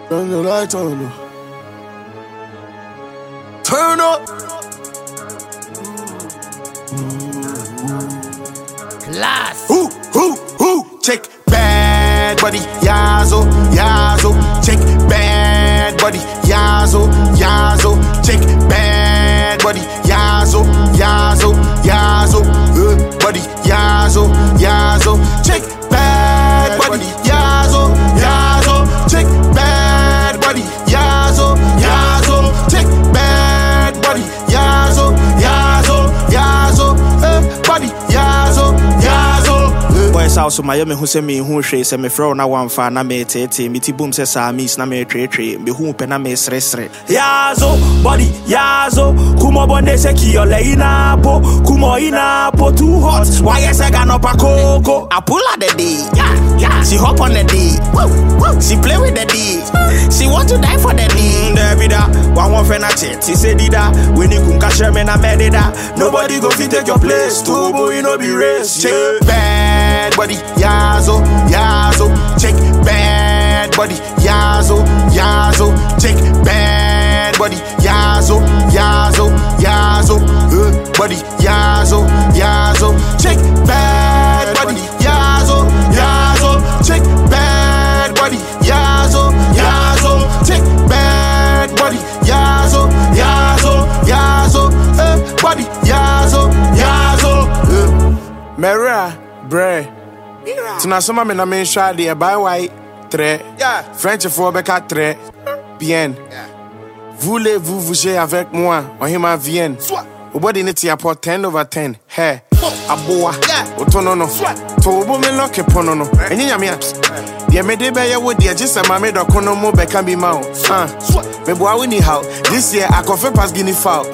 Turn the light on. Turn up. Class. Check bad body, yazo, yazo. Check bad body, yazo, yazo. Check bad body, yazo, yazo, yazo. Body, yazo, yazo. Check bad body, yazo, yazo. Check bad body, yazo, yazo. Check bad body, yazo, yazo, yazo. Body, yazo, yazo. Boys also Miami who say me who she say me fro na one fa na me tete me ti boom say sa miss na me tre me who pe na me sre yazo body yazo kumo bonde se ki ole ina po too hot why you say got no pa coco I pull out the D yeah she hop on the D she play with the D she want to die for the D Davida one friend na chat she say dida when you kun cash me na me dida nobody go fit take your place to boy no be race check bad body, yazo, yazo. Check bad body, yazo, yazo. Check bad body, yazo, yazo, yazo. Body, yazo, yazo. Check bad body, yazo, yazo. Check bad body, yazo, yazo. Check bad body, yazo, yazo, yazo. Body, yazo, yazo. Mera, bre. Tina soma me na me shwa de buy white très French for beka très bien. Voulez-vous bouger avec moi? Ohima vient. Obodi ne ti apport 10/10. Hey. Aboa. Otonono. To obo me lock ponono. Enya me a. Ye me de be ye wo de agisa ma me dokono mo beka bi ma o. Me boa we ni how. This year I confirm pass Guinea foul.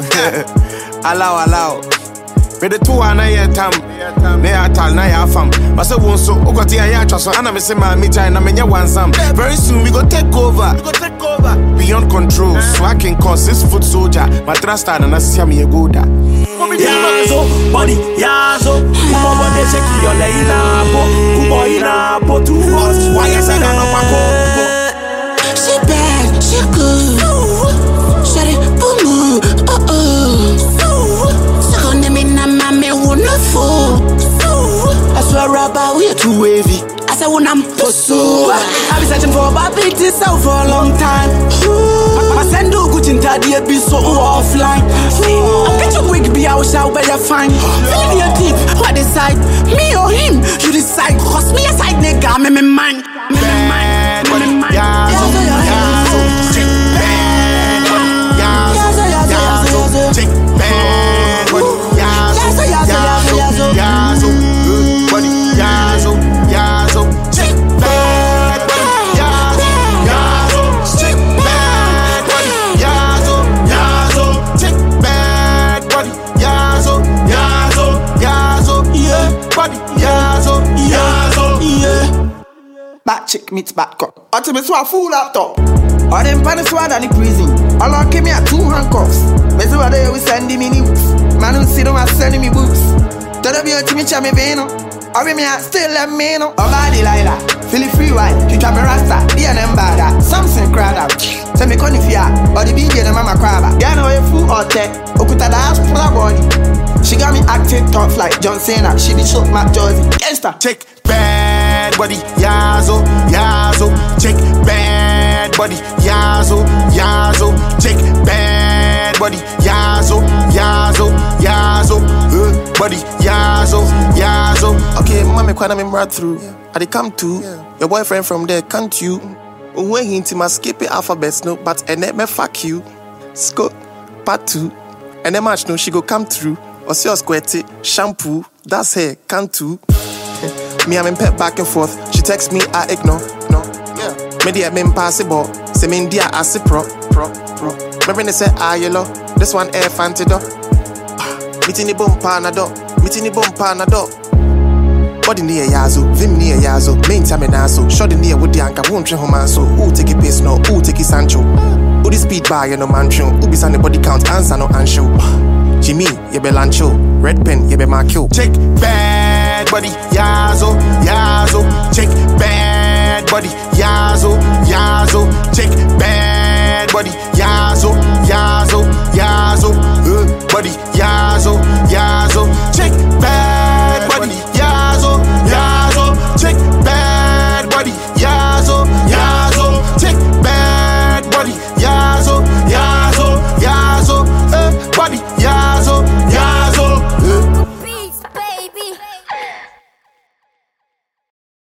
Allow. But the two are not yet time. They are tal, na ya fam. But so won't so. Okoti ya so. And I'm say my me China me ya one some. Very soon we go take over. Beyond control. So I can call 6 foot soldier. My trust and I see me go da. Yazo, body, yazo. Kumo bode se ki ole ina po. Kumo ina po too hot. Why you say that no pa coco? She bad, she good. Shut it, boom. I swear about we are too wavy. I said when I'm pursue. I've been searching for a big this out for a long time. I send you good in daddy be so offline. I get your wig be out shall better find. Feeling your deep, what decide? Me or him? You decide. Cause me aside nigga, me mind. Bad body, yazo, yazo. Check bad body, yazo, yazo. Check bad body, yazo, yazo. Yazo, body, yazo, yazo. Check bad body, yazo, yazo. Check bad body, yazo, yazo. Check bad body, yazo, yazo, yazo. Yeah, body, yazo, yazo. Yeah. Back chick meets back cup. Ultimate so a full laptop. All them panics were than the prison. All I came here 2 handcuffs. Me so they always sending me news. Man who see them are sending me books. Don't be a Timmy Chammy Veno. Or me still let me know. Oh, body Lila. Feel it free white. You trap me rasta. D&M bada. Something crowd out. Tell me Conifia. Or the BJ the mama crabber. Get no a fool or tech. Okuta the ass full of body. She got me acting tough like John Cena. She be shook my Josie. Gangsta. Check bad body. Yazo, yazo. Check bad body. Yazo, yazo. Check bad body. Yazo, yazo, yazo. Body, yazo, yazo. Okay, mommy, quite I'm right through. I they come to your boyfriend from there, can't you? When he into my skip alphabets, no, but and then me fuck you. Scott, part 2. And then match no, she go come through. Or see us squirty, shampoo, that's her, can't you? Me, I'm in pet back and forth. She texts me, I ignore. No, yeah. Me, I'm impossible. Say me, India, I say pro. Remember they say, yellow. This one air fantido. Meeting the bumper na do. Body near yazo, vim near yazo, main time and aso. Shot the near with the anchor, won't try home so. Who take a piece no, who take a Sancho. Who the speed bar, no mancho. Who be the body count, answer no ansho. Jimmy, you be lancho. Red pen, you be markyo. Check bad body, yazo. Check bad body, yazo, yazo. Check bad body, yazo, yazo.